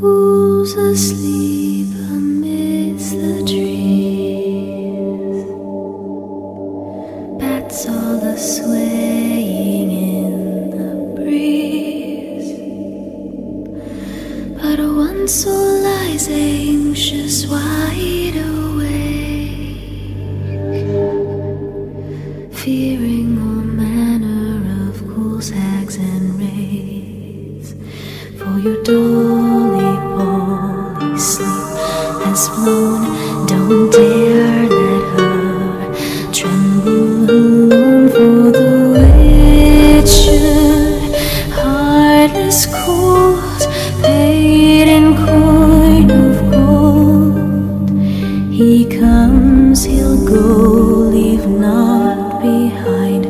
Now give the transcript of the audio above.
Who's asleep amidst the trees? Bats all a swaying in the breeze, but one soul lies anxious, wide awake, fearing all manner of ghouls, hags, and wraiths. For your dolly sleep has flown. Don't take